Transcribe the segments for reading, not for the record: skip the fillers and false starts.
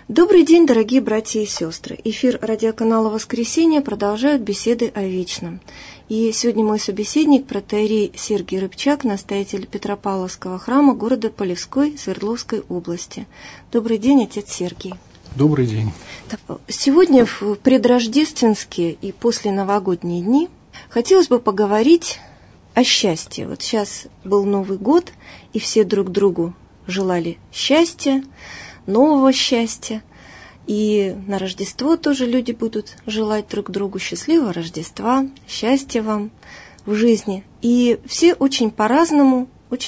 Добрый день, дорогие братья и сестры. Эфир радиоканала «Воскресенье» продолжают беседы о вечном. И сегодня мой собеседник, протоиерей Сергий Рыбчак, настоятель Петропавловского храма города Полевской Свердловской области. Добрый день, отец Сергий. Добрый день. Сегодня в предрождественские и посленовогодние дни хотелось бы поговорить о счастье. Вот сейчас был Новый год, и все друг другу желали счастья, нового счастья. И на Рождество тоже люди будут желать друг другу счастливого Рождества, счастья вам в жизни. И все очень по-разному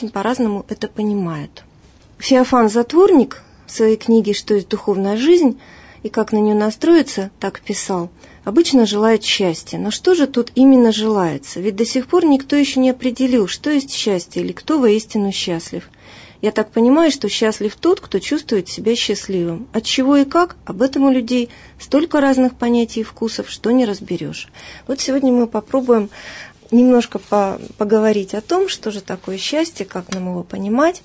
это понимают. Феофан Затворник в своей книге «Что есть духовная жизнь» и как на нее настроиться, так писал, обычно желает счастья. Но что же тут именно желается? Ведь до сих пор никто еще не определил, что есть счастье или кто воистину счастлив. Я так понимаю, что счастлив тот, кто чувствует себя счастливым. От чего и как, об этом у людей столько разных понятий и вкусов, что не разберешь. Вот сегодня мы попробуем немножко поговорить о том, что же такое счастье, как нам его понимать,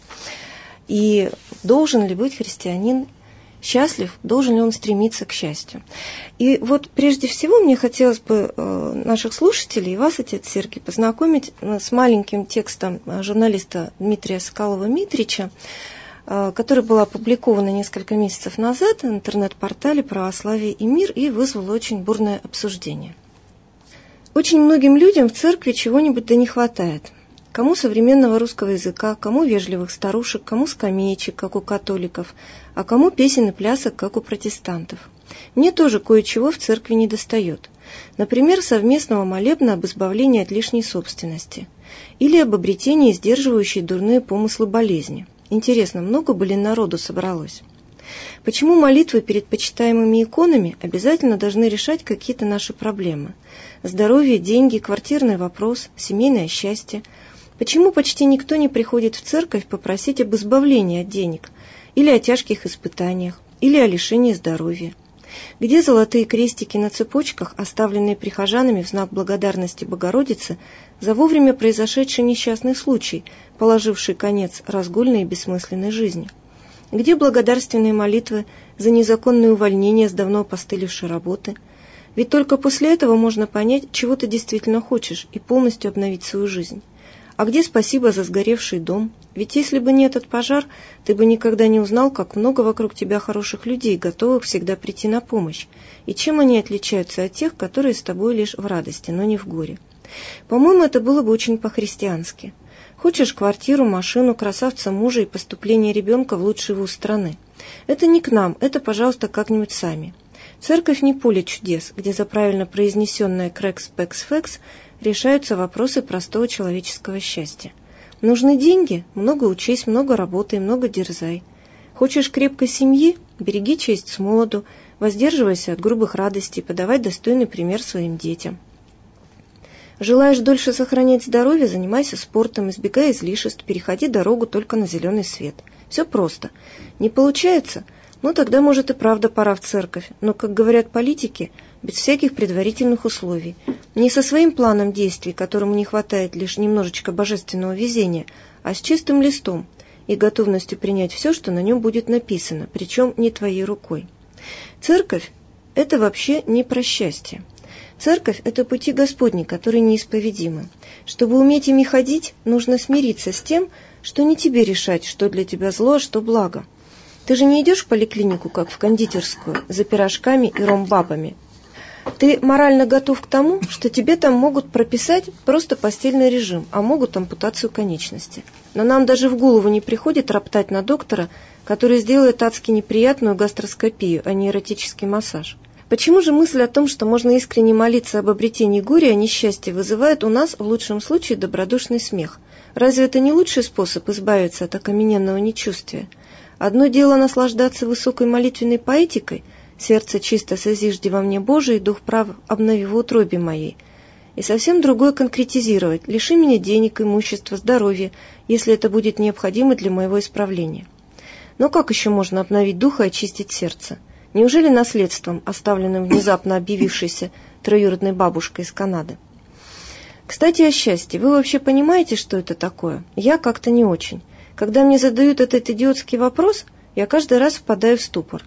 и должен ли быть христианин счастлив, должен ли он стремиться к счастью. И вот прежде всего мне хотелось бы наших слушателей и вас, отец Сергий, познакомить с маленьким текстом журналиста Дмитрия Соколова-Митрича, который был опубликован несколько месяцев назад в интернет-портале «Православие и мир» и вызвал очень бурное обсуждение. Очень многим людям в церкви чего-нибудь да не хватает. Кому современного русского языка, кому вежливых старушек, кому скамеечек, как у католиков, а кому песен и плясок, как у протестантов. Мне тоже кое-чего в церкви недостает. Например, совместного молебна об избавлении от лишней собственности или об обретении сдерживающей дурные помыслы болезни. Интересно, много бы ли народу собралось? Почему молитвы перед почитаемыми иконами обязательно должны решать какие-то наши проблемы? Здоровье, деньги, квартирный вопрос, семейное счастье. Почему почти никто не приходит в церковь попросить об избавлении от денег, или о тяжких испытаниях, или о лишении здоровья? Где золотые крестики на цепочках, оставленные прихожанами в знак благодарности Богородице за вовремя произошедший несчастный случай, положивший конец разгульной и бессмысленной жизни? Где благодарственные молитвы за незаконное увольнение с давно опостылевшей работы? Ведь только после этого можно понять, чего ты действительно хочешь, и полностью обновить свою жизнь. А где спасибо за сгоревший дом? Ведь если бы не этот пожар, ты бы никогда не узнал, как много вокруг тебя хороших людей, готовых всегда прийти на помощь. И чем они отличаются от тех, которые с тобой лишь в радости, но не в горе? По-моему, это было бы очень по-христиански. Хочешь квартиру, машину, красавца мужа и поступление ребенка в лучший вуз страны? Это не к нам, это, пожалуйста, как-нибудь сами. Церковь не поле чудес, где за правильно произнесенное «крекс, пекс, фекс» решаются вопросы простого человеческого счастья. Нужны деньги? Много учись, много работай, много дерзай. Хочешь крепкой семьи? Береги честь с молоду, воздерживайся от грубых радостей, подавай достойный пример своим детям. Желаешь дольше сохранять здоровье? Занимайся спортом, избегай излишеств, переходи дорогу только на зеленый свет. Все просто. Не получается? Ну, тогда, может, и правда пора в церковь. Но, как говорят политики, без всяких предварительных условий. Не со своим планом действий, которому не хватает лишь немножечко божественного везения, а с чистым листом и готовностью принять все, что на нем будет написано, причем не твоей рукой. Церковь – это вообще не про счастье. Церковь – это пути Господни, которые неисповедимы. Чтобы уметь ими ходить, нужно смириться с тем, что не тебе решать, что для тебя зло, а что благо. Ты же не идешь в поликлинику, как в кондитерскую, за пирожками и ромбабами. Ты морально готов к тому, что тебе там могут прописать просто постельный режим, а могут ампутацию конечности. Но нам даже в голову не приходит роптать на доктора, который сделает адски неприятную гастроскопию, а не эротический массаж. Почему же мысль о том, что можно искренне молиться об обретении горя, а несчастья, вызывает у нас в лучшем случае добродушный смех? Разве это не лучший способ избавиться от окамененного нечувствия? Одно дело наслаждаться высокой молитвенной поэтикой, «Сердце чисто созижди во мне Божий, дух прав обнови в утробе моей». И совсем другое конкретизировать: лиши меня денег, имущества, здоровья, если это будет необходимо для моего исправления. Но как еще можно обновить духа и очистить сердце? Неужели наследством, оставленным внезапно объявившейся троюродной бабушкой из Канады? Кстати, о счастье. Вы вообще понимаете, что это такое? Я как-то не очень. Когда мне задают этот идиотский вопрос, я каждый раз впадаю в ступор.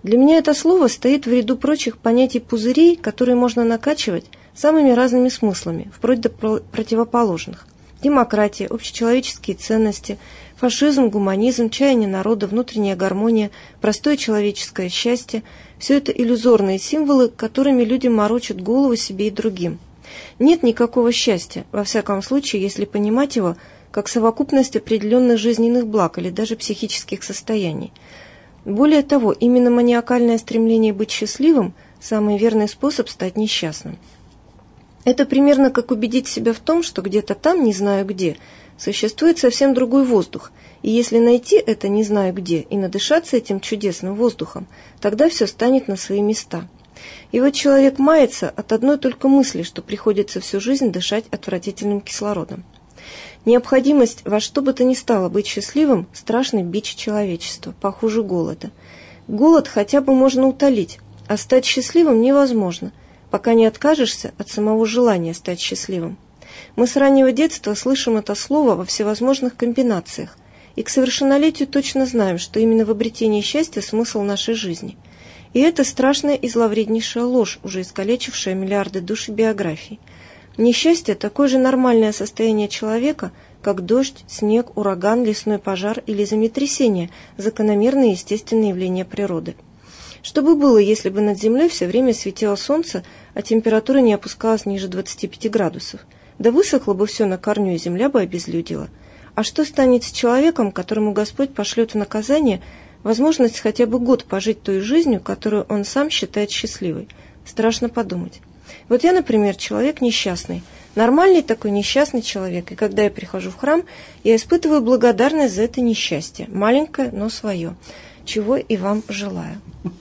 Для меня это слово стоит в ряду прочих понятий пузырей, которые можно накачивать самыми разными смыслами, вплоть до противоположных. Демократия, общечеловеческие ценности, фашизм, гуманизм, чаяние народа, внутренняя гармония, простое человеческое счастье – все это иллюзорные символы, которыми люди морочат голову себе и другим. Нет никакого счастья, во всяком случае, если понимать его как совокупность определенных жизненных благ или даже психических состояний. Более того, именно маниакальное стремление быть счастливым – самый верный способ стать несчастным. Это примерно как убедить себя в том, что где-то там, не знаю где, существует совсем другой воздух, и если найти это не знаю где и надышаться этим чудесным воздухом, тогда все станет на свои места. И вот человек мается от одной только мысли, что приходится всю жизнь дышать отвратительным кислородом. Необходимость во что бы то ни стало быть счастливым – страшный бич человечества, похуже голода. Голод хотя бы можно утолить, а стать счастливым невозможно, пока не откажешься от самого желания стать счастливым. Мы с раннего детства слышим это слово во всевозможных комбинациях, и к совершеннолетию точно знаем, что именно в обретении счастья смысл нашей жизни. И это страшная и зловреднейшая ложь, уже искалечившая миллиарды душ и биографий. Несчастье – такое же нормальное состояние человека, как дождь, снег, ураган, лесной пожар или землетрясение – закономерные естественные явления природы. Что бы было, если бы над землей все время светило солнце, а температура не опускалась ниже 25 градусов? Да высохло бы все на корню, и земля бы обезлюдила. А что станет с человеком, которому Господь пошлет в наказание возможность хотя бы год пожить той жизнью, которую он сам считает счастливой? Страшно подумать. Вот я, например, человек несчастный, нормальный такой несчастный человек, и когда я прихожу в храм, я испытываю благодарность за это несчастье, маленькое, но свое, чего и вам желаю.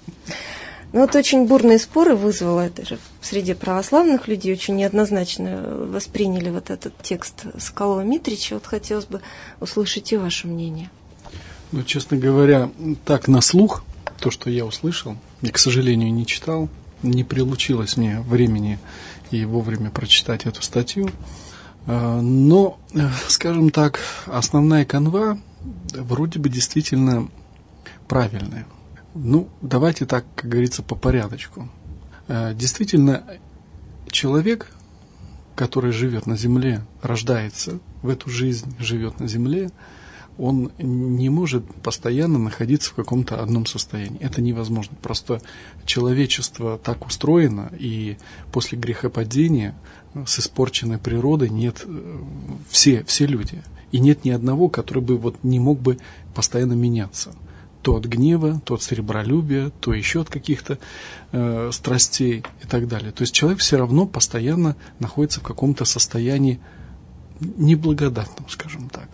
Но вот очень бурные споры вызвало это же среди православных людей, очень неоднозначно восприняли вот этот текст Соколова-Митрича. Вот хотелось бы услышать и ваше мнение. Ну, честно говоря, так на слух, то, что я услышал, я, к сожалению, не читал, не прилучилось мне времени и вовремя прочитать эту статью. Но, скажем так, основная канва вроде бы действительно правильная. Ну, давайте так, как говорится, по порядочку. Действительно, человек, который живет на земле, рождается в эту жизнь, живет на земле, он не может постоянно находиться в каком-то одном состоянии. Это невозможно. Просто человечество так устроено, и после грехопадения с испорченной природой нет все люди. И нет ни одного, который бы вот не мог бы постоянно меняться. То от гнева, то от серебролюбия, то еще от каких-то страстей и так далее. То есть человек все равно постоянно находится в каком-то состоянии неблагодатном, скажем так.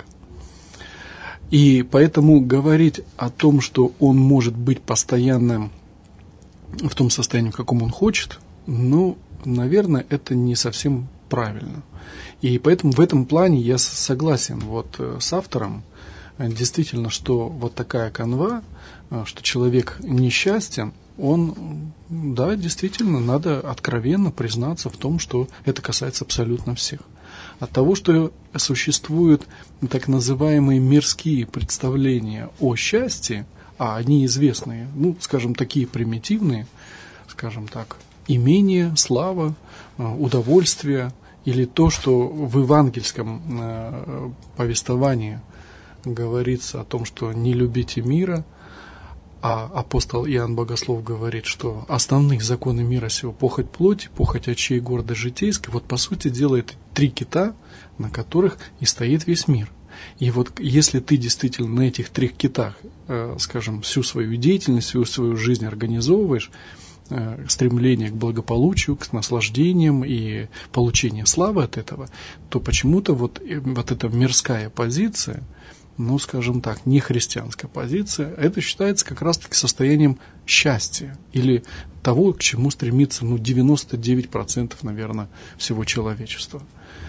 И поэтому говорить о том, что он может быть постоянно в том состоянии, в каком он хочет, ну, наверное, это не совсем правильно. И поэтому в этом плане я согласен вот с автором, действительно, что вот такая канва, что человек несчастен, он, да, действительно, надо откровенно признаться в том, что это касается абсолютно всех. От того, что существуют так называемые мирские представления о счастье, а они известные, ну, скажем, такие примитивные, скажем так, имение, слава, удовольствие, или то, что в евангельском повествовании говорится о том, что не любите мира, а апостол Иоанн Богослов говорит, что основные законы мира сего — похоть плоти, похоть очей, гордость житейская. Вот, по сути дела, это три кита, на которых и стоит весь мир. И вот если ты действительно на этих трех китах, скажем, всю свою деятельность, всю свою жизнь организовываешь, стремление к благополучию, к наслаждениям и получению славы от этого, то почему-то вот эта мирская позиция, ну, скажем так, не христианская позиция, это считается как раз-таки состоянием счастья или того, к чему стремится, ну, 99%, наверное, всего человечества.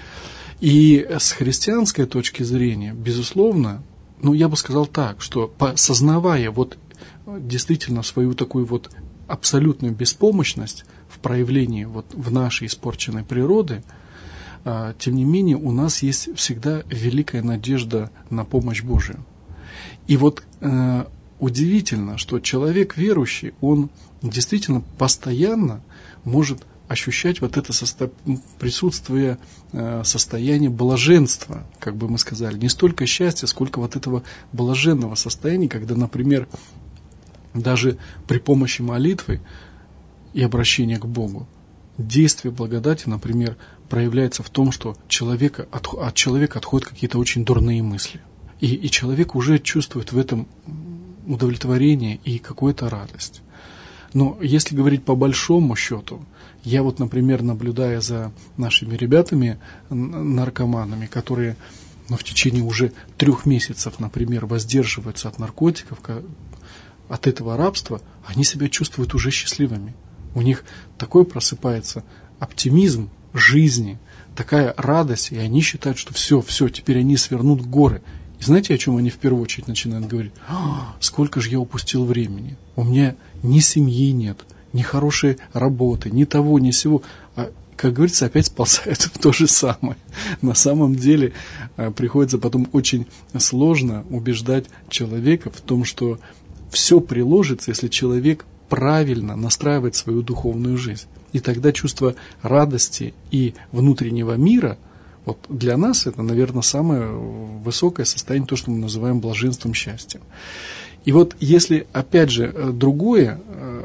И с христианской точки зрения, безусловно, ну, я бы сказал так, что сознавая вот действительно свою такую вот абсолютную беспомощность в проявлении вот в нашей испорченной природы, тем не менее, у нас есть всегда великая надежда на помощь Божию. И вот удивительно, что человек верующий, он действительно постоянно может ощущать вот это присутствие состояния блаженства, как бы мы сказали, не столько счастья, сколько вот этого блаженного состояния, когда, например, даже при помощи молитвы и обращения к Богу, действие благодати, например, проявляется в том, что от человека отходят какие-то очень дурные мысли. И человек уже чувствует в этом удовлетворение и какую-то радость. Но если говорить по большому счету, я вот, например, наблюдая за нашими ребятами, наркоманами, которые в течение уже 3 месяцев, например, воздерживаются от наркотиков, от этого рабства, они себя чувствуют уже счастливыми. У них такой просыпается оптимизм жизни, такая радость, и они считают, что все, теперь они свернут горы. И знаете, о чем они в первую очередь начинают говорить? Сколько же я упустил времени. У меня ни семьи нет, ни хорошей работы, ни того, ни сего. А, как говорится, опять сползают в то же самое. На самом деле приходится потом очень сложно убеждать человека в том, что все приложится, если человек правильно настраивает свою духовную жизнь. И тогда чувство радости и внутреннего мира, вот для нас это, наверное, самое высокое состояние, то, что мы называем блаженством, счастьем. И вот если, опять же, другая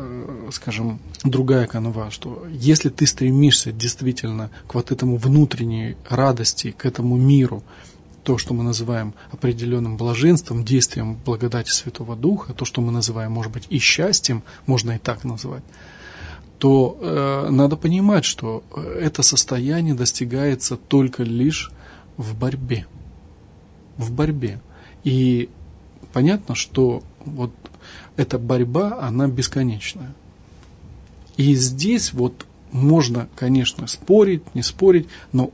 канва, что если ты стремишься действительно к вот этому внутренней радости, к этому миру, то, что мы называем определенным блаженством, действием благодати Святого Духа, то, что мы называем, может быть, и счастьем, можно и так назвать, то надо понимать, что это состояние достигается только лишь в борьбе. В борьбе. И понятно, что вот эта борьба, она бесконечная. И здесь вот можно, конечно, спорить, не спорить, но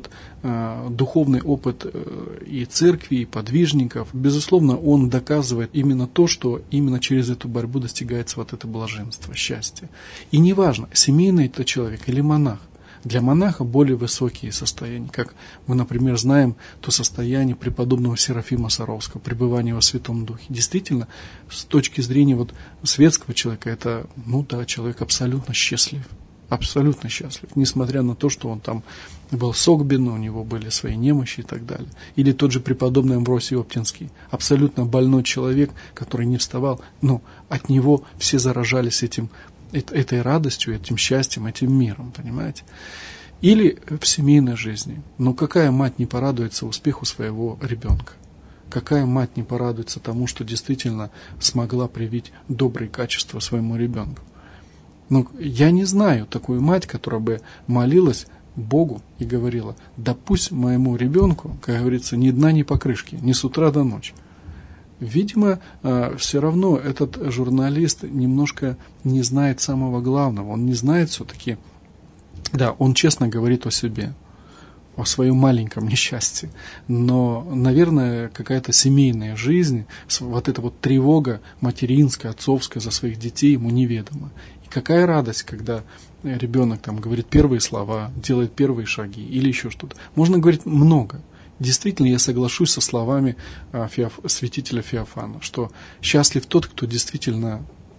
духовный опыт и церкви, и подвижников, безусловно, он доказывает именно то, что именно через эту борьбу достигается вот это блаженство, счастье. И неважно, семейный это человек или монах. Для монаха более высокие состояния, как мы, например, знаем то состояние преподобного Серафима Саровского, пребывания во Святом Духе. Действительно, с точки зрения вот светского человека, это, человек абсолютно счастлив. Абсолютно счастлив, несмотря на то, что он там был согбен, у него были свои немощи и так далее. Или тот же преподобный Амвросий Оптинский, абсолютно больной человек, который не вставал, но от него все заражались этой радостью, этим счастьем, этим миром, понимаете? Или в семейной жизни. Но какая мать не порадуется успеху своего ребенка? Какая мать не порадуется тому, что действительно смогла привить добрые качества своему ребенку? Но я не знаю такую мать, которая бы молилась Богу и говорила: да пусть моему ребенку, как говорится, ни дна, ни покрышки, ни с утра до ночи. Видимо, все равно этот журналист немножко не знает самого главного. Он не знает все-таки, да, он честно говорит о себе, о своем маленьком несчастье. Но, наверное, какая-то семейная жизнь, вот эта вот тревога материнская, отцовская за своих детей ему неведома. Какая радость, когда ребенок там говорит первые слова, делает первые шаги или еще что-то. Можно говорить много. Действительно, я соглашусь со словами святителя Феофана, что счастлив тот, кто действительно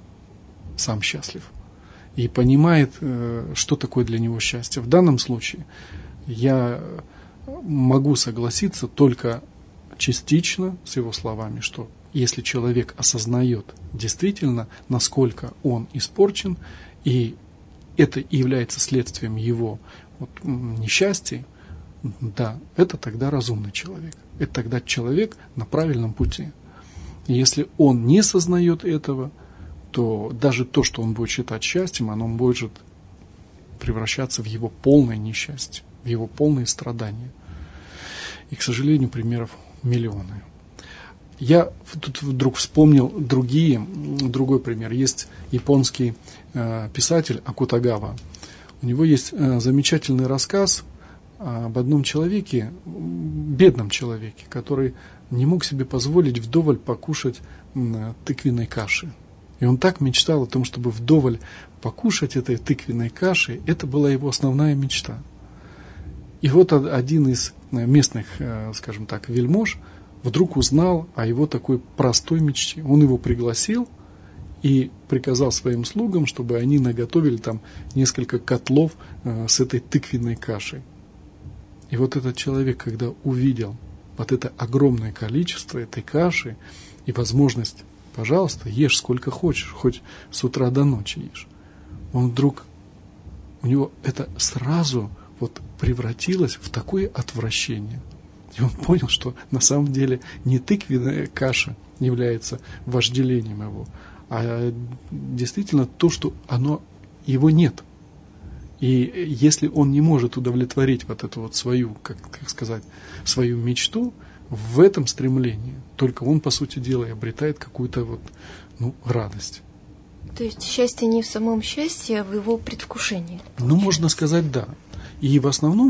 сам счастлив и понимает, что такое для него счастье. В данном случае я могу согласиться только частично с его словами, что если человек осознает действительно, насколько он испорчен, и это является следствием его несчастья, да, это тогда разумный человек. Это тогда человек на правильном пути. И если он не сознает этого, то даже то, что он будет считать счастьем, оно может превращаться в его полное несчастье, в его полные страдания. И, к сожалению, примеров миллионы. Я тут вдруг вспомнил другой пример. Есть японский писатель Акутагава. У него есть замечательный рассказ об одном человеке, бедном человеке, который не мог себе позволить вдоволь покушать тыквенной каши. И он так мечтал о том, чтобы вдоволь покушать этой тыквенной каши. Это была его основная мечта. И вот один из местных, скажем так, вельмож вдруг узнал о его такой простой мечте. Он его пригласил и приказал своим слугам, чтобы они наготовили там несколько котлов с этой тыквенной кашей. И вот этот человек, когда увидел вот это огромное количество этой каши и возможность, пожалуйста, ешь сколько хочешь, хоть с утра до ночи ешь, он вдруг, у него это сразу вот превратилось в такое отвращение. И он понял, что на самом деле не тыквенная каша является вожделением его, а действительно то, что его нет. И если он не может удовлетворить вот эту вот свою, как сказать, свою мечту, в этом стремлении только он, по сути дела, и обретает какую-то вот, радость. То есть счастье не в самом счастье, а в его предвкушении. Можно сказать, да. И в основном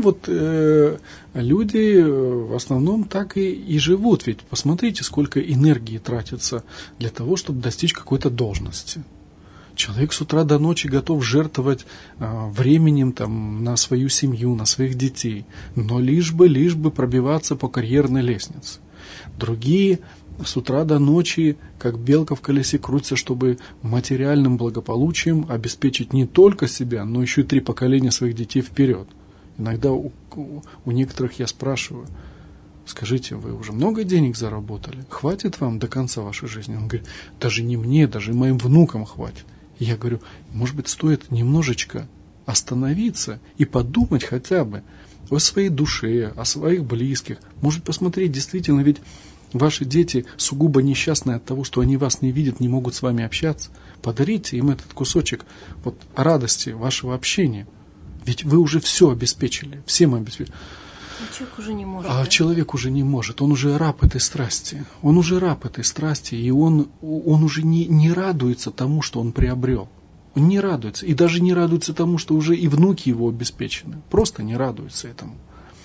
люди в основном так и живут. Ведь посмотрите, сколько энергии тратится для того, чтобы достичь какой-то должности. Человек с утра до ночи готов жертвовать временем там, на свою семью, на своих детей, но лишь бы пробиваться по карьерной лестнице. Другие с утра до ночи, как белка в колесе, крутятся, чтобы материальным благополучием обеспечить не только себя, но еще и 3 поколения своих детей вперед. Иногда у некоторых я спрашиваю: скажите, вы уже много денег заработали? Хватит вам до конца вашей жизни? Он говорит: даже не мне, даже моим внукам хватит. Я говорю: может быть, стоит немножечко остановиться и подумать хотя бы о своей душе, о своих близких. Может посмотреть, действительно, ведь ваши дети сугубо несчастные от того, что они вас не видят, не могут с вами общаться. Подарите им этот кусочек вот радости вашего общения. Ведь вы уже все обеспечили, всем обеспечили. Человек уже не может. Человек уже не может, он уже раб этой страсти. Он уже раб этой страсти, и он уже не радуется тому, что он приобрел. Он не радуется. И даже не радуется тому, что уже и внуки его обеспечены. Просто не радуется этому.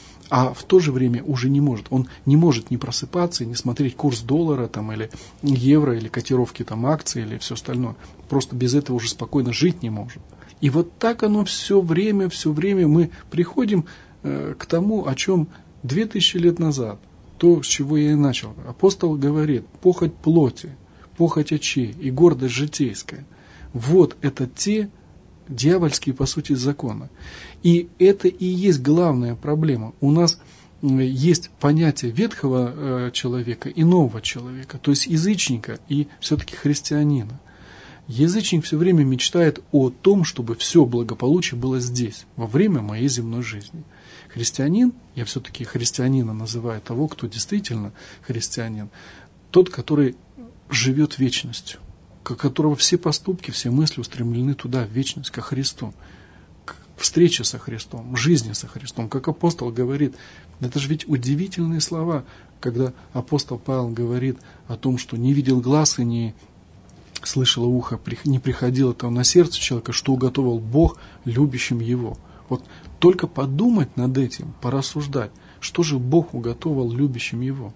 А в то же время уже не может. Он не может не просыпаться и не смотреть курс доллара там, или евро, или котировки там, акций, или все остальное. Просто без этого уже спокойно жить не может. И вот так оно все время мы приходим к тому, о чем 2000 лет назад, то, с чего я и начал. Апостол говорит: похоть плоти, похоть очей и гордость житейская. Вот это те дьявольские, по сути, законы. И это и есть главная проблема. У нас есть понятие ветхого человека и нового человека, то есть язычника и все-таки христианина. Язычник все время мечтает о том, чтобы все благополучие было здесь, во время моей земной жизни. Христианин, я все-таки христианина называю того, кто действительно христианин, тот, который живет вечностью, у которого все поступки, все мысли устремлены туда, в вечность, ко Христу, к встрече со Христом, жизни со Христом. Как апостол говорит, это же ведь удивительные слова, когда апостол Павел говорит о том, что не видел глаз и не слышало ухо, не приходило там на сердце человека, что уготовил Бог любящим его. Вот только подумать над этим, порассуждать, что же Бог уготовил любящим его.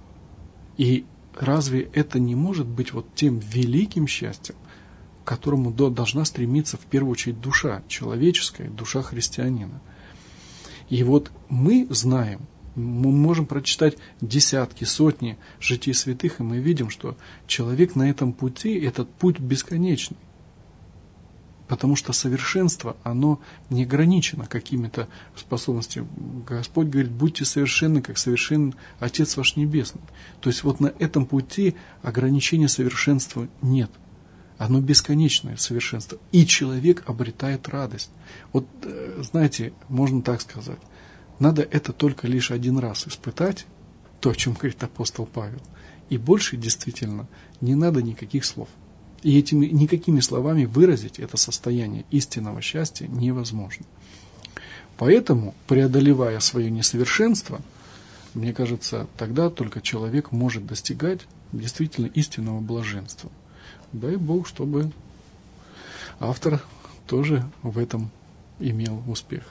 И разве это не может быть вот тем великим счастьем, к которому должна стремиться в первую очередь душа человеческая, душа христианина? И вот мы знаем, мы можем прочитать десятки, сотни житий святых, и мы видим, что человек на этом пути, этот путь бесконечный. Потому что совершенство, оно не ограничено какими-то способностями. Господь говорит: будьте совершенны, как совершенен Отец ваш Небесный. То есть вот на этом пути ограничения совершенства нет. Оно бесконечное совершенство. И человек обретает радость. Вот, знаете, можно так сказать. Надо это только лишь один раз испытать, то, о чем говорит апостол Павел. И больше действительно не надо никаких слов. И этими никакими словами выразить это состояние истинного счастья невозможно. Поэтому, преодолевая свое несовершенство, мне кажется, тогда только человек может достигать действительно истинного блаженства. Дай Бог, чтобы автор тоже в этом имел успех.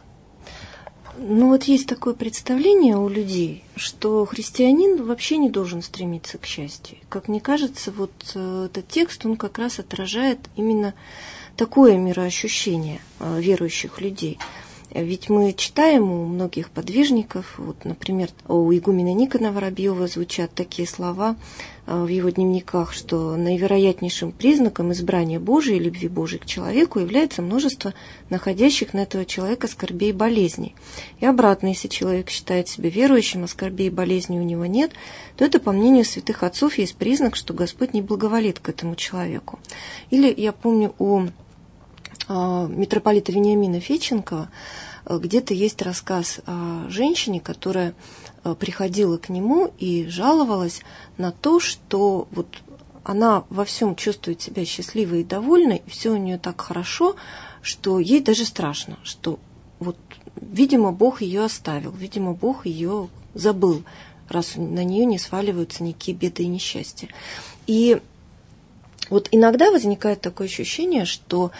Ну вот есть такое представление у людей, что христианин вообще не должен стремиться к счастью. Как мне кажется, вот этот текст, он как раз отражает именно такое мироощущение верующих людей. Ведь мы читаем у многих подвижников, вот, например, у игумена Никона Воробьева звучат такие слова в его дневниках, что наивероятнейшим признаком избрания Божией и любви Божией к человеку является множество находящих на этого человека скорбей и болезней. И обратно, если человек считает себя верующим, а скорбей и болезней у него нет, то это, по мнению святых отцов, есть признак, что Господь не благоволит к этому человеку. Или, я помню, у митрополита Вениамина Федченкова где-то есть рассказ о женщине, которая приходила к нему и жаловалась на то, что вот она во всем чувствует себя счастливой и довольной, и все у нее так хорошо, что ей даже страшно, что вот, видимо, Бог ее оставил, видимо, Бог ее забыл, раз на нее не сваливаются никакие беды и несчастья. И вот иногда возникает такое ощущение, что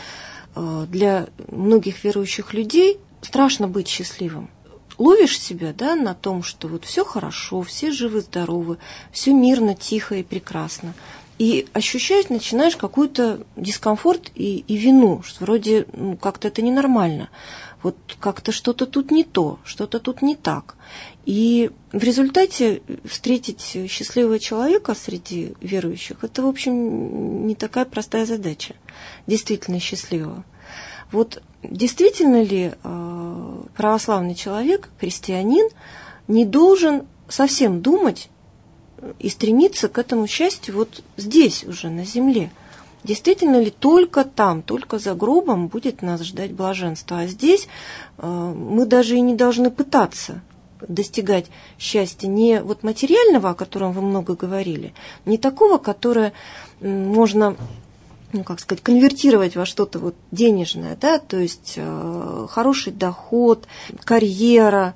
для многих верующих людей страшно быть счастливым. Ловишь себя, да, на том, что вот все хорошо, все живы-здоровы, все мирно, тихо и прекрасно. И ощущать начинаешь какой-то дискомфорт и вину, что вроде как-то это ненормально. Вот как-то что-то тут не то, что-то тут не так. И в результате встретить счастливого человека среди верующих – это, в общем, не такая простая задача, действительно счастливого. Вот действительно ли православный человек, христианин, не должен совсем думать и стремиться к этому счастью вот здесь уже, на земле? Действительно ли только там, только за гробом будет нас ждать блаженство? А здесь мы даже и не должны пытаться достигать счастья не вот материального, о котором вы много говорили, не такого, которое можно, конвертировать во что-то вот денежное, да, то есть хороший доход, карьера,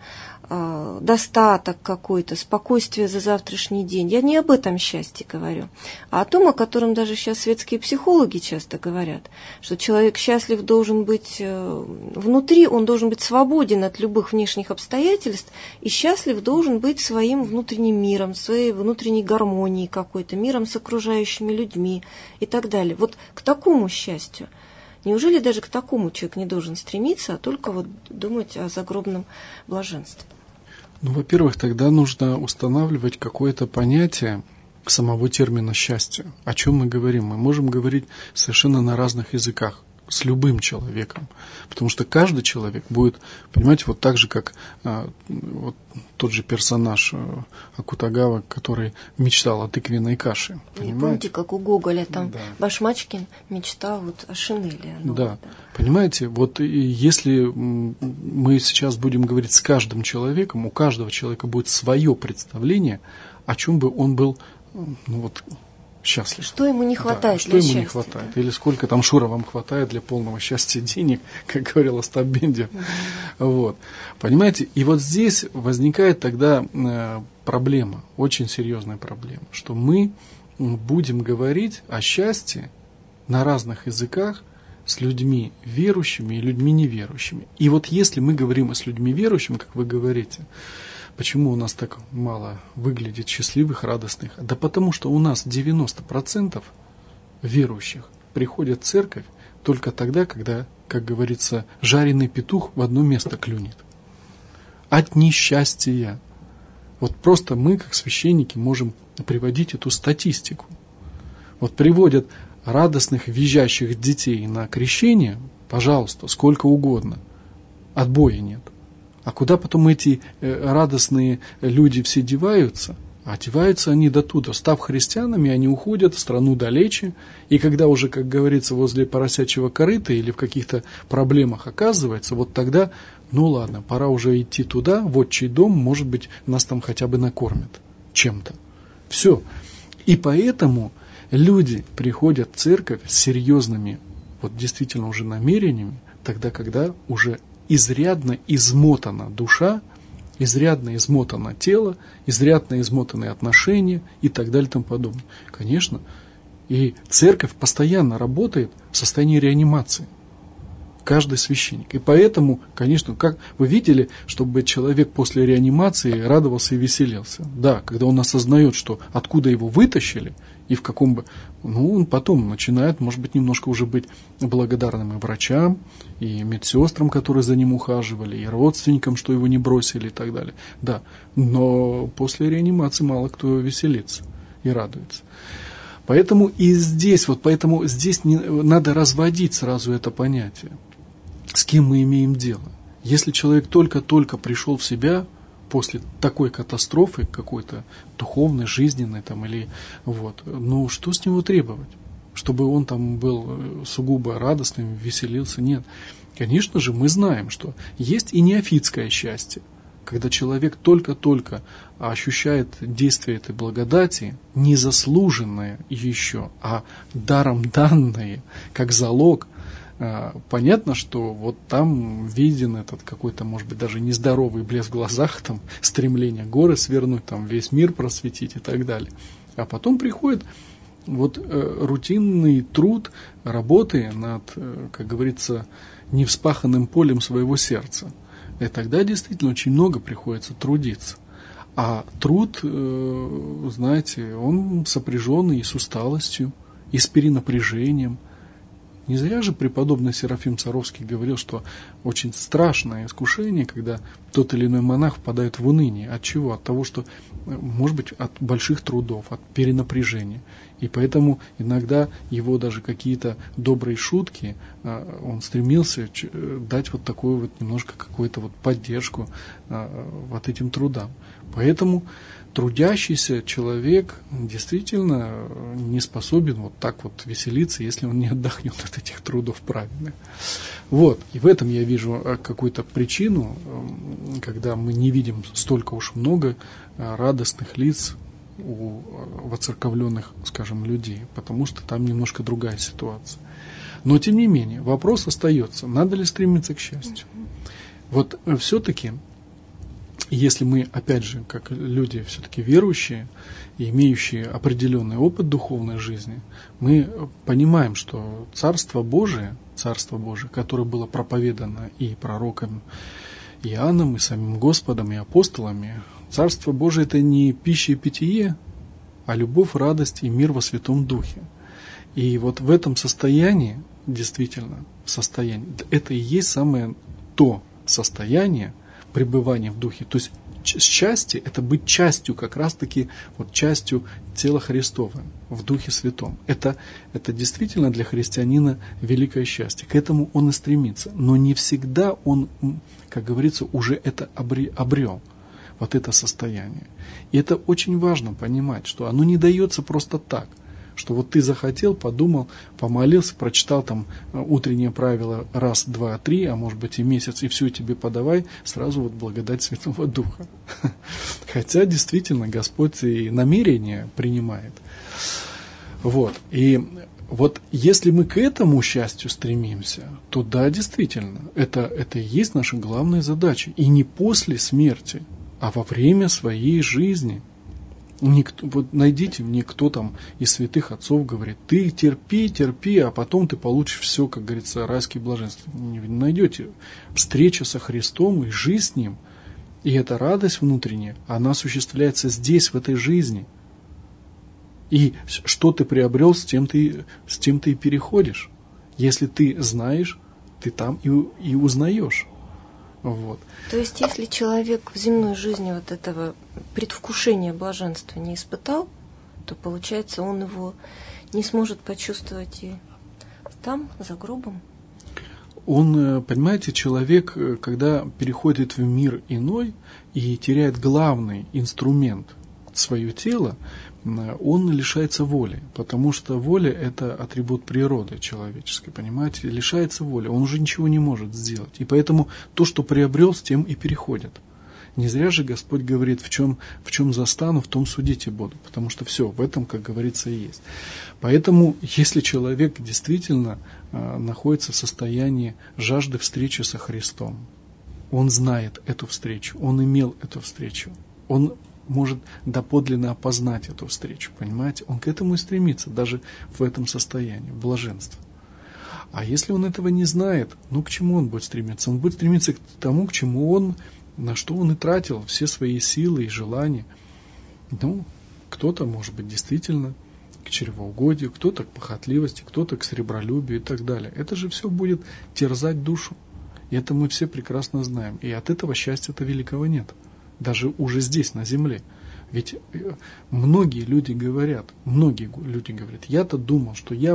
достаток какой-то, спокойствие за завтрашний день. Я не об этом счастье говорю, а о том, о котором даже сейчас светские психологи часто говорят, что человек счастлив должен быть внутри, он должен быть свободен от любых внешних обстоятельств, и счастлив должен быть своим внутренним миром, своей внутренней гармонией какой-то, миром с окружающими людьми и так далее. Вот к такому счастью. Неужели даже к такому человек не должен стремиться, а только вот думать о загробном блаженстве? Ну, во-первых, тогда нужно устанавливать какое-то понятие самого термина «счастье». О чем мы говорим? Мы можем говорить совершенно на разных языках, с любым человеком. Потому что каждый человек будет, понимаете, вот так же, как вот тот же персонаж Акутагава, который мечтал о тыквенной каше. И помните, как у Гоголя там Башмачкин мечтал вот о шинели. Да, понимаете, вот если мы сейчас будем говорить с каждым человеком, у каждого человека будет свое представление, о чем бы он был, счастлив. Что ему не хватает что ему счастья, не хватает. Или сколько там Шура вам хватает для полного счастья денег, как говорил Остап Бендер. Вот. Понимаете, и вот здесь возникает тогда проблема, очень серьезная проблема, что мы будем говорить о счастье на разных языках с людьми верующими и людьми неверующими. И вот если мы говорим с людьми верующими, как вы говорите, почему у нас так мало выглядит счастливых, радостных? Да потому что у нас 90% верующих приходят в церковь только тогда, когда, как говорится, жареный петух в одно место клюнет. От несчастья. Вот просто мы, как священники, можем приводить эту статистику. Вот приводят радостных, визжащих детей на крещение, пожалуйста, сколько угодно. Отбоя нет. А куда потом эти радостные люди все деваются? А деваются они до туда. Став христианами, они уходят в страну далече. И когда уже, как говорится, возле поросячьего корыта или в каких-то проблемах оказывается, вот тогда, ладно, пора уже идти туда, в отчий дом, может быть, нас там хотя бы накормят чем-то. Все. И поэтому люди приходят в церковь с серьезными, вот действительно уже намерениями, тогда, когда уже изрядно измотана душа, изрядно измотано тело, изрядно измотаны отношения и так далее и тому подобное. Конечно, и церковь постоянно работает в состоянии реанимации. Каждый священник. И поэтому, конечно, как вы видели, чтобы человек после реанимации радовался и веселился. Да, когда он осознает, что откуда его вытащили, и в каком бы... он потом начинает, может быть, немножко уже быть благодарным и врачам, и медсестрам, которые за ним ухаживали, и родственникам, что его не бросили и так далее. Да, но после реанимации мало кто веселится и радуется. Поэтому и здесь, поэтому здесь надо разводить сразу это понятие. С кем мы имеем дело? Если человек только-только пришел в себя после такой катастрофы какой-то духовной, жизненной что с него требовать? Чтобы он там был сугубо радостным, веселился? Нет. Конечно же, мы знаем, что есть и неофитское счастье, когда человек только-только ощущает действие этой благодати, незаслуженное еще, а даром данное, как залог. Понятно, что там виден этот какой-то, может быть, даже нездоровый блеск в глазах, стремление горы свернуть, весь мир просветить и так далее. А потом приходит рутинный труд работы над, как говорится, невспаханным полем своего сердца. И тогда действительно очень много приходится трудиться. А труд, знаете, он сопряжен и с усталостью, и с перенапряжением. Не зря же преподобный Серафим Саровский говорил, что очень страшное искушение, когда тот или иной монах впадает в уныние. От чего? От того, что, может быть, от больших трудов, от перенапряжения. И поэтому иногда его даже какие-то добрые шутки, он стремился дать такую немножко какую-то поддержку этим трудам. Поэтому трудящийся человек действительно не способен так веселиться, если он не отдохнет от этих трудов правильно. И в этом я вижу какую-то причину, когда мы не видим столько уж много радостных лиц у воцерковленных, скажем, людей, потому что там немножко другая ситуация. Но, тем не менее, вопрос остается, надо ли стремиться к счастью. Все-таки, если мы, опять же, как люди все-таки верующие и имеющие определенный опыт духовной жизни, мы понимаем, что Царство Божие, которое было проповедано и пророком Иоанном, и самим Господом, и апостолами, Царство Божие – это не пища и питье, а любовь, радость и мир во Святом Духе. И в этом состоянии, действительно, это и есть самое то состояние пребывания в Духе. То есть счастье – это быть частью, как раз-таки частью тела Христова в Духе Святом. Это действительно для христианина великое счастье. К этому он и стремится. Но не всегда он, как говорится, уже это обрел. Это состояние. И это очень важно понимать, что оно не дается просто так. Что ты захотел, подумал, помолился, прочитал утреннее правило раз, два, три, а может быть и месяц, и все тебе подавай, сразу благодать Святого Духа. Хотя действительно Господь и намерение принимает. И если мы к этому счастью стремимся, то да, действительно, это и есть наша главная задача. И не после смерти, а во время своей жизни. Найдите мне, кто из святых отцов говорит, ты терпи, а потом ты получишь все, как говорится, райские блаженства. Не найдете. Встреча со Христом и жизнь с Ним, и эта радость внутренняя, она осуществляется здесь, в этой жизни. И что ты приобрел, с тем ты и переходишь. Если ты знаешь, ты там и узнаешь. То есть, если человек в земной жизни этого предвкушения блаженства не испытал, то, получается, он его не сможет почувствовать и там, за гробом? Он, понимаете, человек, когда переходит в мир иной и теряет главный инструмент, свое тело, он лишается воли, потому что воля – это атрибут природы человеческой, понимаете, лишается воли, он уже ничего не может сделать, и поэтому то, что приобрел, с тем и переходит. Не зря же Господь говорит, в чем застану, в том судить и буду, потому что все в этом, как говорится, и есть. Поэтому, если человек действительно находится в состоянии жажды встречи со Христом, он знает эту встречу, он имел эту встречу, он может доподлинно опознать эту встречу, понимаете? Он к этому и стремится, даже в этом состоянии, в блаженстве. А если он этого не знает, к чему он будет стремиться? Он будет стремиться к тому, к чему на что он и тратил все свои силы и желания. Кто-то, может быть, действительно к чревоугодию, кто-то к похотливости, кто-то к сребролюбию и так далее. Это же все будет терзать душу. И это мы все прекрасно знаем. И от этого счастья-то великого нет. Даже уже здесь, на земле. Ведь многие люди говорят, я-то думал, что я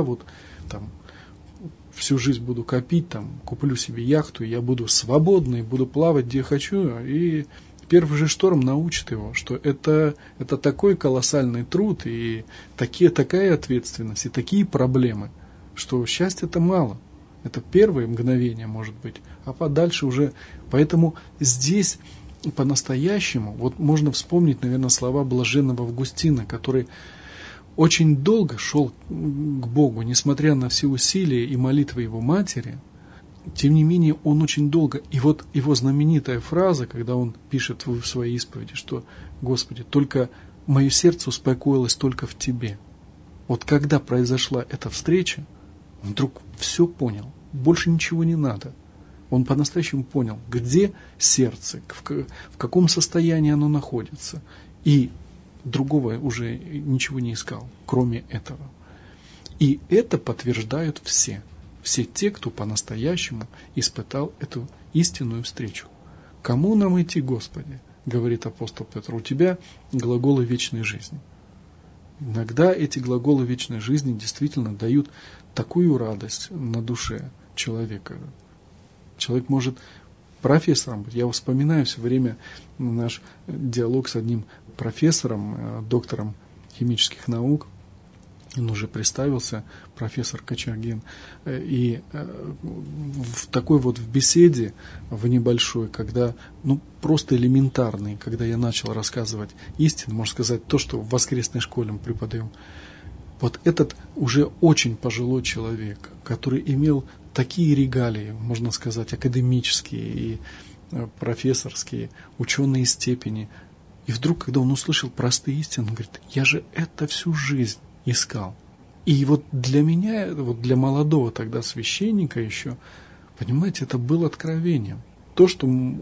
всю жизнь буду копить, куплю себе яхту, и я буду свободный, буду плавать где хочу, и первый же шторм научит его, что это такой колоссальный труд, и такая ответственность, и такие проблемы, что счастья-то мало. Это первые мгновения, может быть, а подальше уже. Поэтому здесь по-настоящему, можно вспомнить, наверное, слова блаженного Августина, который очень долго шел к Богу, несмотря на все усилия и молитвы его матери. Тем не менее, он очень долго, и его знаменитая фраза, когда он пишет в своей исповеди, что «Господи, только мое сердце успокоилось только в Тебе». Когда произошла эта встреча, он вдруг все понял, больше ничего не надо. Он по-настоящему понял, где сердце, в каком состоянии оно находится, и другого уже ничего не искал, кроме этого. И это подтверждают все те, кто по-настоящему испытал эту истинную встречу. «Кому нам идти, Господи?» — говорит апостол Петр. «У тебя глаголы вечной жизни». Иногда эти глаголы вечной жизни действительно дают такую радость на душе человека. Человек может профессором быть. Я вспоминаю все время наш диалог с одним профессором, доктором химических наук. Он уже представился, профессор Кочергин. И в такой в беседе, в небольшой, когда, просто элементарный, когда я начал рассказывать истину, можно сказать, то, что в воскресной школе мы преподаем, этот уже очень пожилой человек, который имел такие регалии, можно сказать, академические и профессорские, ученые степени. И вдруг, когда он услышал простые истины, он говорит: я же это всю жизнь искал. И для меня, для молодого тогда священника еще, понимаете, это было откровением. То, что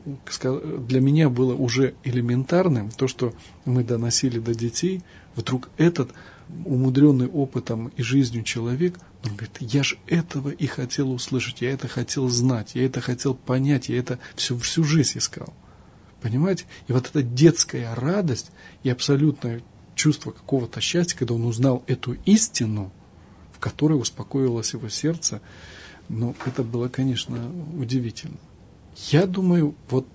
для меня было уже элементарным, то, что мы доносили до детей, вдруг этот умудренный опытом и жизнью человек, он говорит: я же этого и хотел услышать, я это хотел знать, я это хотел понять, я это всю жизнь искал. Понимаете? И эта детская радость и абсолютное чувство какого-то счастья, когда он узнал эту истину, в которой успокоилось его сердце, это было, конечно, удивительно. Я думаю,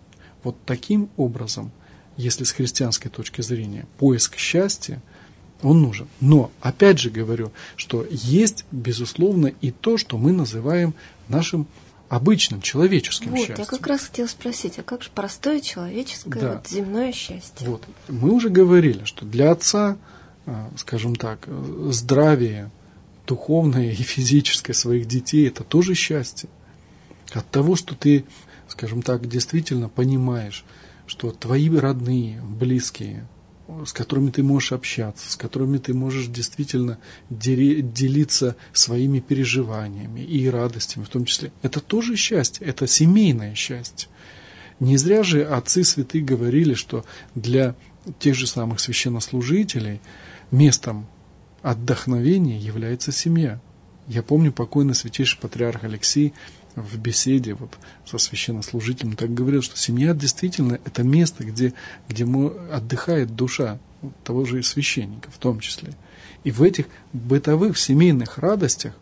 таким образом, если с христианской точки зрения, поиск счастья, он нужен. Но, опять же говорю, что есть, безусловно, и то, что мы называем нашим обычным человеческим счастьем. Я как раз хотела спросить, а как же простое человеческое земное счастье? Мы уже говорили, что для отца, скажем так, здравие духовное и физическое своих детей – это тоже счастье. От того, что ты, скажем так, действительно понимаешь, что твои родные, близкие, с которыми ты можешь общаться, с которыми ты можешь действительно делиться своими переживаниями и радостями в том числе. Это тоже счастье, это семейное счастье. Не зря же отцы святые говорили, что для тех же самых священнослужителей местом отдохновения является семья. Я помню, покойный святейший патриарх Алексий в беседе со священнослужителем так говорил, что семья действительно это место, где отдыхает душа того же и священника в том числе. И в этих бытовых семейных радостях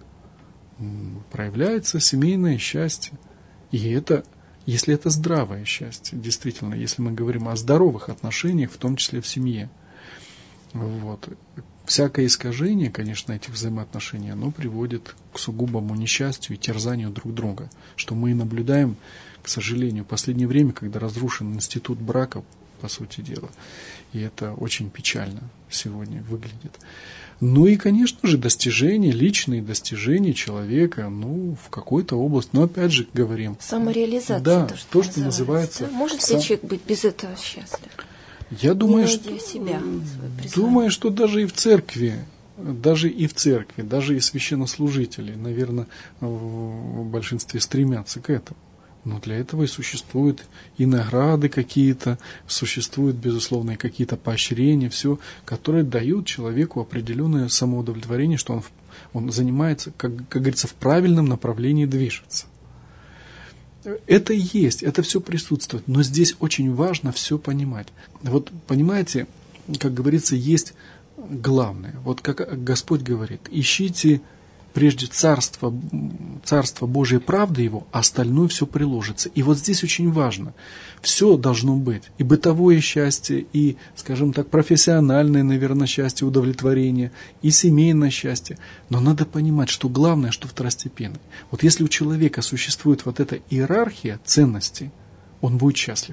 проявляется семейное счастье. И это, если это здравое счастье, действительно, если мы говорим о здоровых отношениях, в том числе в семье. Всякое искажение, конечно, этих взаимоотношений, оно приводит к сугубому несчастью и терзанию друг друга, что мы и наблюдаем, к сожалению, в последнее время, когда разрушен институт брака, по сути дела. И это очень печально сегодня выглядит. И, конечно же, личные достижения человека, в какой-то области, но опять же говорим. Самореализация. Да, то, что называется. Да? Может ли человек быть без этого счастлив? Я думаю, что даже и в церкви даже и в церкви, даже и священнослужители, наверное, в большинстве стремятся к этому. Но для этого и существуют и награды какие-то, существуют, безусловно, и какие-то поощрения, все, которые дают человеку определенное самоудовлетворение, что он занимается, как говорится, в правильном направлении движется. Это и есть, это все присутствует, но здесь очень важно все понимать. Вот понимаете, как говорится, есть главное. Вот как Господь говорит, ищите прежде Царство Божие, правды Его, а остальное все приложится. И вот здесь очень важно. Все должно быть. И бытовое счастье, и, скажем так, профессиональное, наверное, счастье, удовлетворение, и семейное счастье. Но надо понимать, что главное, что второстепенное. Вот если у человека существует вот эта иерархия ценностей, он будет счастлив.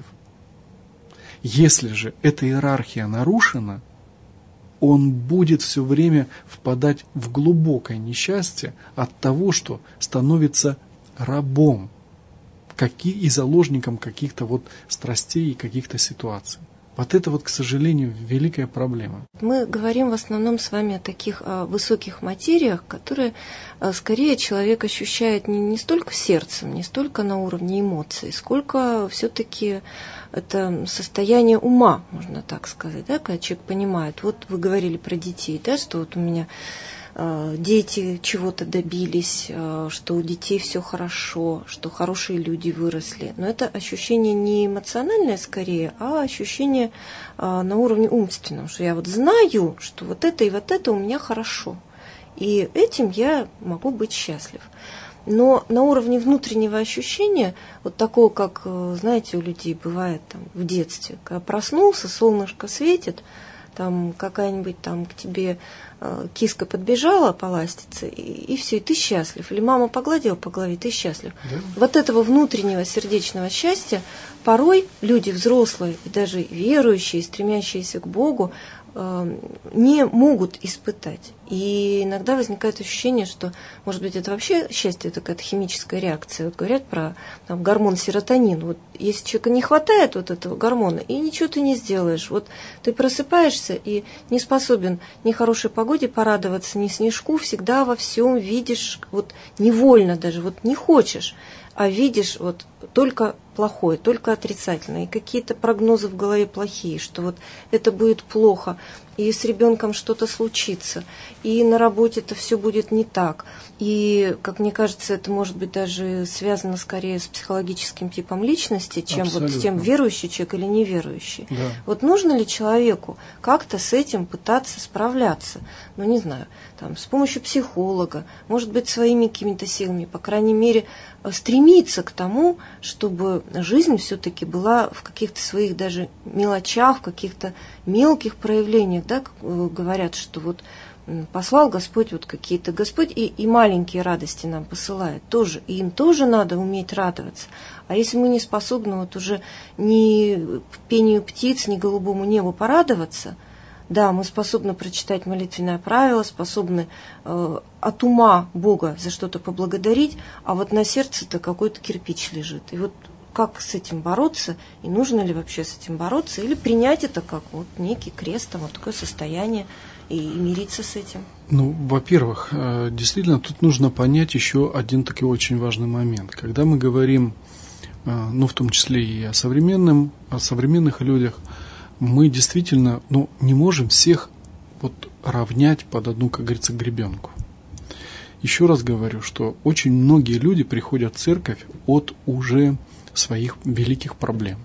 Если же эта иерархия нарушена, он будет все время впадать в глубокое несчастье от того, что становится рабом и заложником каких-то вот страстей и каких-то ситуаций. Вот это вот, к сожалению, великая проблема. Мы говорим в основном с вами о таких высоких материях, которые скорее человек ощущает не столько сердцем, не столько на уровне эмоций, сколько все-таки это состояние ума, можно так сказать, да, когда человек понимает. Вот вы говорили про детей, да, что вот у меня дети чего-то добились, что у детей все хорошо, что хорошие люди выросли. Но это ощущение не эмоциональное скорее, а ощущение на уровне умственном, что я вот знаю, что вот это и вот это у меня хорошо. И этим я могу быть счастлив. Но на уровне внутреннего ощущения, вот такого, как, знаете, у людей бывает там, в детстве, когда проснулся, солнышко светит, там какая-нибудь там к тебе киска подбежала поластиться, и все, и ты счастлив. Или мама погладила по голове, ты счастлив. Да. Вот этого внутреннего сердечного счастья порой люди взрослые, и даже верующие, стремящиеся к Богу, не могут испытать. И иногда возникает ощущение, что, может быть, это вообще счастье, это какая-то химическая реакция. Вот говорят про там, гормон серотонин. Вот если человеку не хватает вот этого гормона, и ничего ты не сделаешь. Вот ты просыпаешься и не способен ни хорошей погоде порадоваться, ни снежку, всегда во всем видишь, вот невольно даже, вот не хочешь, а видишь вот только плохое, только отрицательное, и какие-то прогнозы в голове плохие, что вот это будет плохо, и с ребенком что-то случится, и на работе это все будет не так. И, как мне кажется, это может быть даже связано скорее с психологическим типом личности, чем вот с тем, верующий человек или неверующий. Да. Вот нужно ли человеку как-то с этим пытаться справляться? Ну, не знаю, там, с помощью психолога, может быть, своими какими-то силами, по крайней мере, стремиться к тому, чтобы жизнь все-таки была в каких-то своих даже мелочах, в каких-то мелких проявлениях, да, как говорят, что вот послал Господь вот какие-то, Господь и маленькие радости нам посылает тоже, и им тоже надо уметь радоваться. А если мы не способны вот уже ни пению птиц, ни голубому небу порадоваться, да, мы способны прочитать молитвенное правило, способны от ума Бога за что-то поблагодарить, а вот на сердце-то какой-то кирпич лежит. И вот как с этим бороться, и нужно ли вообще с этим бороться, или принять это как вот некий крест, вот такое состояние, и мириться с этим? Ну, во-первых, действительно, тут нужно понять еще один такой очень важный момент. Когда мы говорим, ну, в том числе и о современных людях, мы действительно, ну, не можем всех вот равнять под одну, как говорится, гребенку. Еще раз говорю, что очень многие люди приходят в церковь от уже своих великих проблем.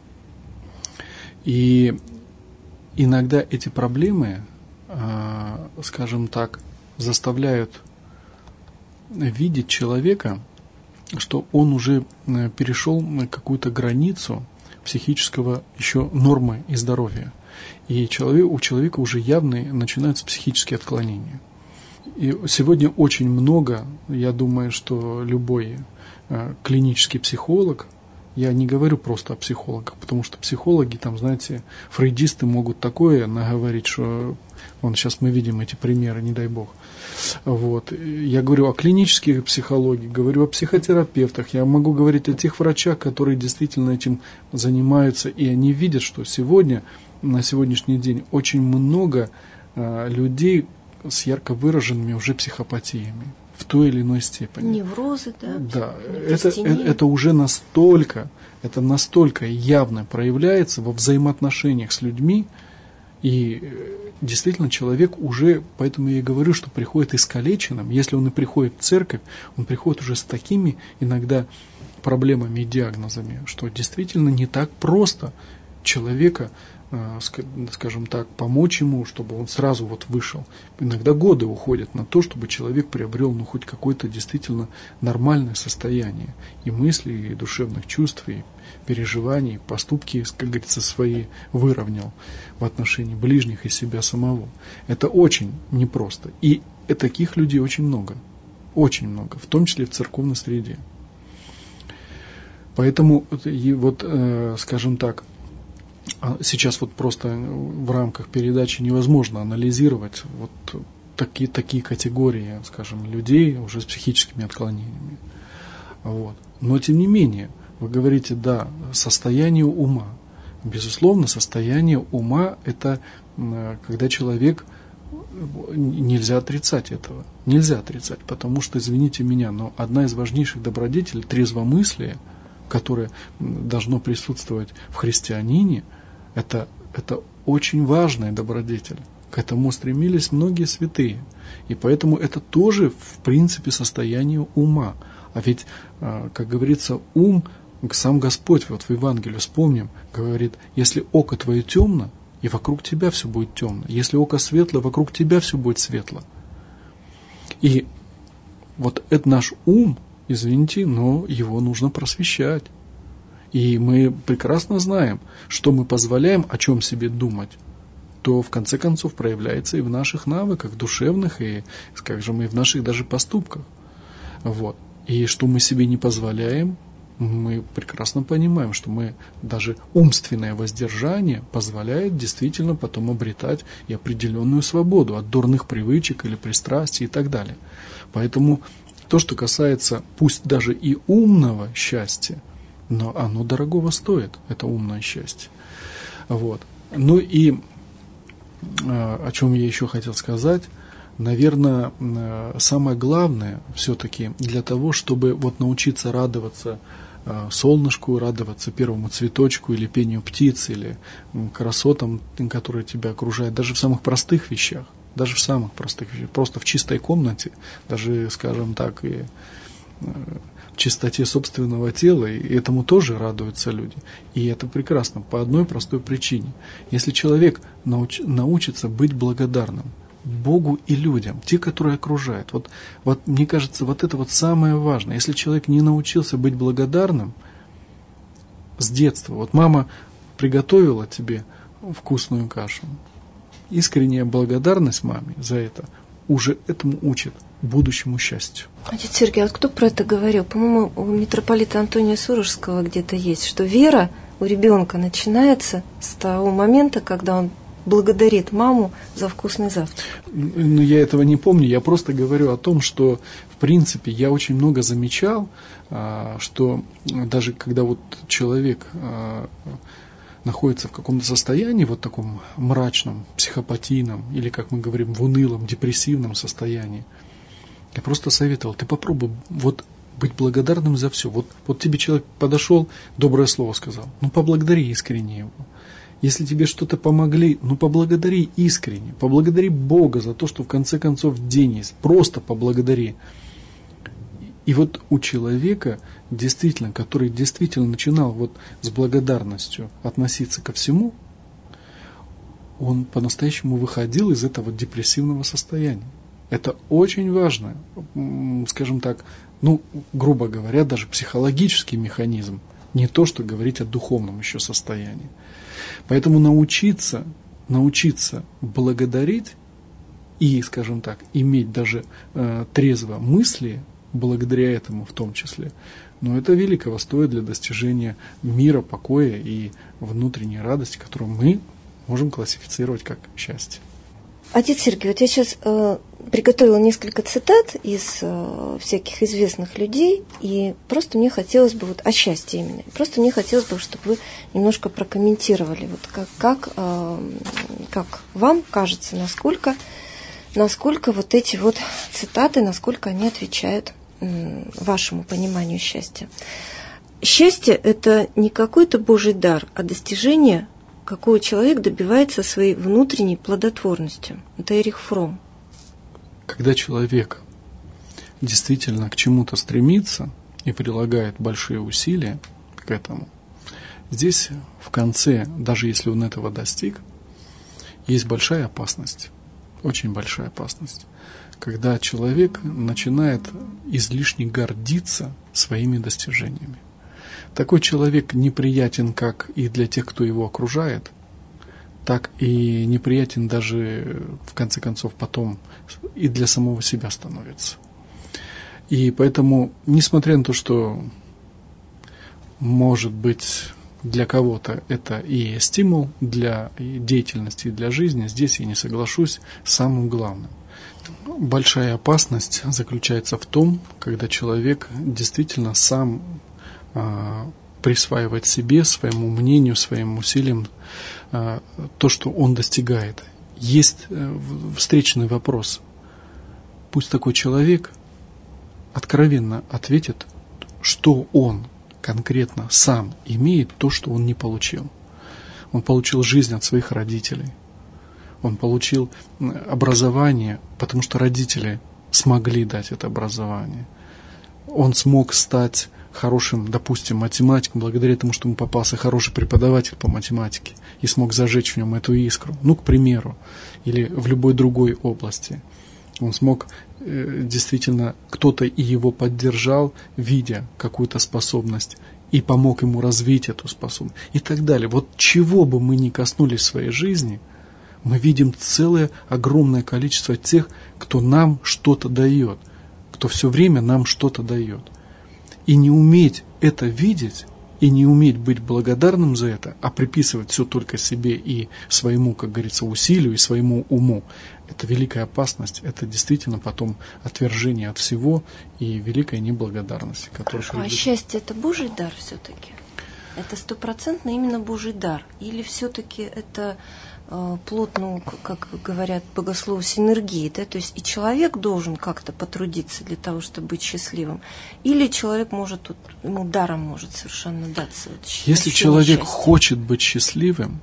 И иногда эти проблемы, скажем так, заставляют видеть человека, что он уже перешел какую-то границу психического еще нормы и здоровья. И у человека уже явно начинаются психические отклонения. И сегодня очень много, я думаю, что любой клинический психолог, я не говорю просто о психологах, потому что психологи, там, знаете, фрейдисты могут такое наговорить, что вон сейчас мы видим эти примеры, не дай бог. Вот. Я говорю о клинической психологии, говорю о психотерапевтах, я могу говорить о тех врачах, которые действительно этим занимаются, и они видят, что сегодня, на сегодняшний день, очень много людей с ярко выраженными уже психопатиями в той или иной степени. Неврозы, да? Да, это уже настолько явно проявляется во взаимоотношениях с людьми, и действительно человек уже, поэтому я и говорю, что приходит искалеченным. Если он и приходит в церковь, он приходит уже с такими иногда проблемами и диагнозами, что действительно не так просто человека, скажем так, помочь ему, чтобы он сразу вот вышел. Иногда годы уходят на то, чтобы человек приобрел хоть какое-то действительно нормальное состояние и мыслей, и душевных чувств, и переживаний, поступки, как говорится, свои выровнял в отношении ближних и себя самого. Это очень непросто. И таких людей очень много, в том числе в церковной среде. Поэтому, скажем так, сейчас вот просто в рамках передачи невозможно анализировать вот такие категории, скажем, людей уже с психическими отклонениями. Вот. Но тем не менее, вы говорите, да, состояние ума. Безусловно, состояние ума – это когда человек, нельзя отрицать этого. Нельзя отрицать, потому что, извините меня, но одна из важнейших добродетелей – трезвомыслие, которое должно присутствовать в христианине, это очень важная добродетель. К этому стремились многие святые. И поэтому это тоже, в принципе, состояние ума. А ведь, как говорится, ум, сам Господь, вот в Евангелии вспомним, говорит, если око твое темно, и вокруг тебя все будет темно. Если око светло, вокруг тебя все будет светло. И вот это наш ум, извините, но его нужно просвещать. И мы прекрасно знаем, что мы позволяем о чем себе думать, то в конце концов проявляется и в наших навыках душевных, и, скажем, и в наших даже поступках. Вот. И что мы себе не позволяем, мы прекрасно понимаем, что мы даже умственное воздержание позволяет действительно потом обретать и определенную свободу от дурных привычек или пристрастий и так далее. Поэтому то, что касается пусть даже и умного счастья, но оно дорогого стоит, это умное счастье. Вот. Ну и о чем я еще хотел сказать, наверное, самое главное все-таки для того, чтобы вот научиться радоваться солнышку, радоваться первому цветочку или пению птиц, или красотам, которые тебя окружают, даже в самых простых вещах, просто в чистой комнате, даже, скажем так, и в чистоте собственного тела, и этому тоже радуются люди. И это прекрасно по одной простой причине. Если человек научится быть благодарным Богу и людям, те, которые окружают, вот мне кажется, вот это вот самое важное. Если человек не научился быть благодарным с детства, вот мама приготовила тебе вкусную кашу, искренняя благодарность маме за это уже этому учит будущему счастью. Отец Сергей, а вот кто про это говорил? По-моему, у митрополита Антония Сурожского где-то есть, что вера у ребенка начинается с того момента, когда он благодарит маму за вкусный завтрак. Ну, я этого не помню, я просто говорю о том, что, в принципе, я очень много замечал, что даже когда вот человек находится в каком-то состоянии, вот таком мрачном, психопатийном, или, как мы говорим, в унылом, депрессивном состоянии, я просто советовал, ты попробуй вот быть благодарным за все. Вот тебе человек подошел, доброе слово сказал, поблагодари искренне его. Если тебе что-то помогли, поблагодари искренне, поблагодари Бога за то, что в конце концов день есть, просто поблагодари. И вот у человека, действительно, который действительно начинал вот с благодарностью относиться ко всему, он по-настоящему выходил из этого депрессивного состояния. Это очень важно, скажем так, грубо говоря, даже психологический механизм, не то, что говорить о духовном еще состоянии. Поэтому научиться благодарить и, скажем так, иметь даже трезво мысли, благодаря этому в том числе, это великого стоит для достижения мира, покоя и внутренней радости, которую мы можем классифицировать как счастье. Отец Сергей, вот я сейчас приготовила несколько цитат из всяких известных людей, и просто мне хотелось бы о счастье именно. Просто мне хотелось бы, чтобы вы немножко прокомментировали, как вам кажется, насколько насколько вот эти вот цитаты, насколько они отвечают вашему пониманию счастья. Счастье – это не какой-то Божий дар, а достижение, какого человек добивается своей внутренней плодотворностью. Это Эрих Фромм. Когда человек действительно к чему-то стремится и прилагает большие усилия к этому, здесь в конце, даже если он этого достиг, есть большая опасность, очень большая опасность, когда человек начинает излишне гордиться своими достижениями. Такой человек неприятен как и для тех, кто его окружает, так и неприятен даже, в конце концов, потом и для самого себя становится. И поэтому, несмотря на то, что, может быть, для кого-то это и стимул для деятельности, и для жизни, здесь я не соглашусь с самым главным. Большая опасность заключается в том, когда человек действительно сам присваивает себе, своему мнению, своим усилиям то, что он достигает. Есть встречный вопрос. Пусть такой человек откровенно ответит, что он конкретно сам имеет, то, что он не получил. Он получил жизнь от своих родителей. Он получил образование, потому что родители смогли дать это образование. Он смог стать хорошим, допустим, математиком, благодаря тому, что ему попался хороший преподаватель по математике и смог зажечь в нем эту искру, к примеру, или в любой другой области. Он смог, действительно, кто-то и его поддержал, видя какую-то способность, и помог ему развить эту способность, и так далее. Вот чего бы мы ни коснулись в своей жизни, мы видим целое огромное количество тех, кто нам что-то дает, кто все время нам что-то дает. И не уметь это видеть, и не уметь быть благодарным за это, а приписывать все только себе и своему, как говорится, усилию и своему уму, это великая опасность, это действительно потом отвержение от всего и великая неблагодарность. А счастье – это Божий дар все-таки? Это 100% именно Божий дар? Или все-таки это плод, как говорят богословы, синергии, да? То есть и человек должен как-то потрудиться для того, чтобы быть счастливым? Или человек может, ему даром может совершенно даться? Если человек хочет быть счастливым,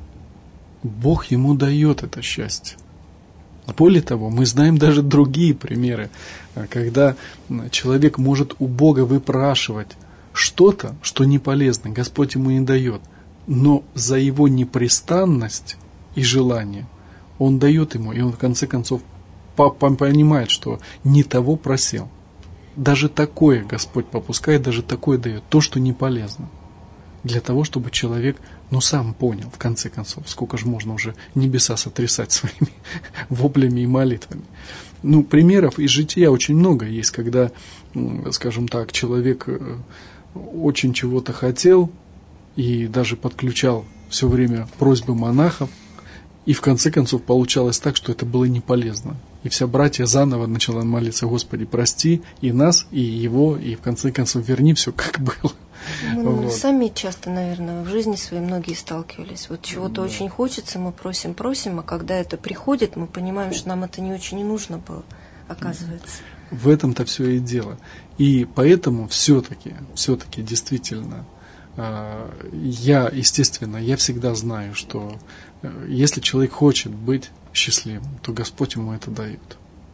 Бог ему дает это счастье. Более того, мы знаем даже другие примеры, когда человек может у Бога выпрашивать что-то, что не полезно, Господь ему не дает, но за его непрестанность и желание Он дает ему, и он в конце концов понимает, что не того просил. Даже такое Господь попускает, даже такое дает, то, что не полезно. Для того, чтобы человек, сам понял, в конце концов, сколько же можно уже небеса сотрясать своими воплями и молитвами. Примеров из жития очень много есть, когда, скажем так, человек очень чего-то хотел и даже подключал все время просьбы монахов, и в конце концов получалось так, что это было не полезно. И вся братья заново начала молиться: Господи, прости и нас, и его, и в конце концов верни все, как было. Мы сами часто, наверное, в жизни своей многие сталкивались. Вот чего-то очень хочется, мы просим, а когда это приходит, мы понимаем, что нам это не очень и нужно было, оказывается. В этом-то все и дело. И поэтому все-таки действительно, я всегда знаю, что если человек хочет быть счастливым, то Господь ему это дает.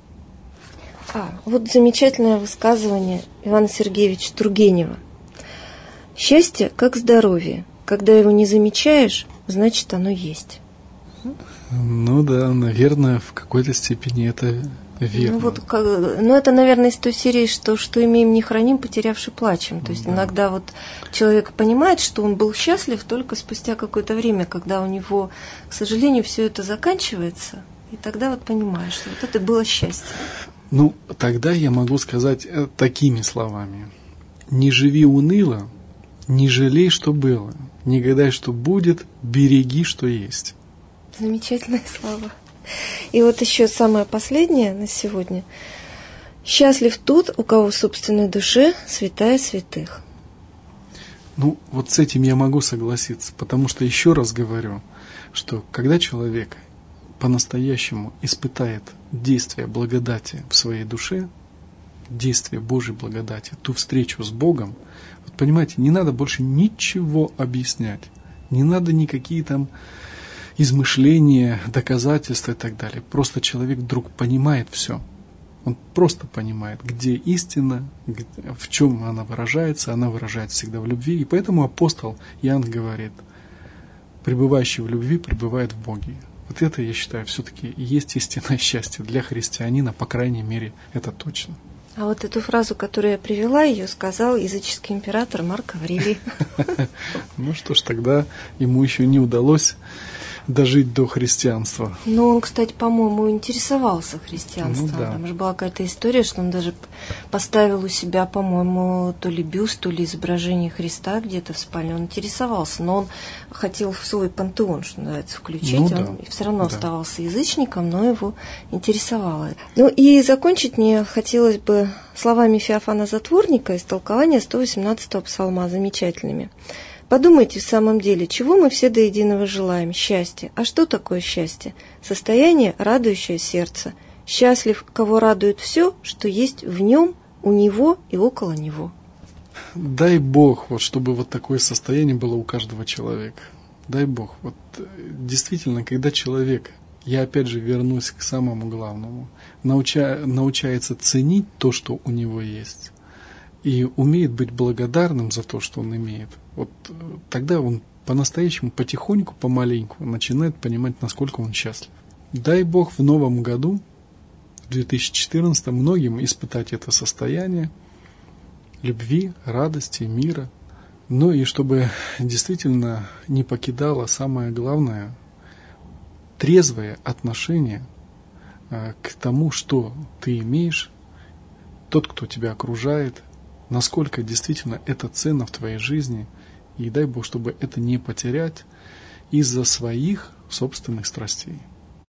Вот замечательное высказывание Ивана Сергеевича Тургенева. Счастье как здоровье. Когда его не замечаешь, значит оно есть. Да, наверное, в какой-то степени это верно. Это, наверное, из той серии, что имеем, не храним, потерявши плачем. То есть иногда человек понимает, что он был счастлив только спустя какое-то время, когда у него, к сожалению, все это заканчивается, и тогда понимаешь, что это было счастье. Тогда я могу сказать такими словами: не живи уныло, не жалей, что было, не гадай, что будет, береги, что есть. Замечательные слова. И еще самое последнее на сегодня. Счастлив тот, у кого в собственной душе святая святых. С этим я могу согласиться, потому что еще раз говорю, что когда человек по-настоящему испытает действие благодати в своей душе, действие Божьей благодати, ту встречу с Богом, вот понимаете, не надо больше ничего объяснять, не надо никакие там измышления, доказательства и так далее. Просто человек вдруг понимает все. Он просто понимает, где истина, в чем она выражается всегда в любви. И поэтому апостол Иоанн говорит: пребывающий в любви пребывает в Боге. Вот это, я считаю, все-таки и есть истинное счастье для христианина, по крайней мере, это точно. А вот эту фразу, которую я привела, ее сказал языческий император Марк Аврелий. Ну что ж, тогда ему еще не удалось дожить до христианства. Но он, кстати, по-моему, интересовался христианством. Ну, да. Там же была какая-то история, что он даже поставил у себя, по-моему, то ли бюст, то ли изображение Христа где-то в спальне. Он интересовался, но он хотел в свой пантеон, что называется, включить. Ну, да. Он все равно оставался язычником, но его интересовало. Ну и закончить мне хотелось бы словами Феофана Затворника из толкования 118-го псалма, замечательными. Подумайте в самом деле, чего мы все до единого желаем? Счастье. А что такое счастье? Состояние, радующее сердце. Счастлив, кого радует все, что есть в нем, у него и около него. Дай Бог, вот, чтобы вот такое состояние было у каждого человека. Дай Бог. Вот, действительно, когда человек, я опять же вернусь к самому главному, научается ценить то, что у него есть, и умеет быть благодарным за то, что он имеет, вот тогда он по-настоящему, потихоньку, помаленьку начинает понимать, насколько он счастлив. Дай Бог в новом году, в 2014, многим испытать это состояние любви, радости, мира. Ну и чтобы действительно не покидало самое главное, трезвое отношение к тому, что ты имеешь, тот, кто тебя окружает, насколько действительно это ценно в твоей жизни, и дай Бог, чтобы это не потерять из-за своих собственных страстей.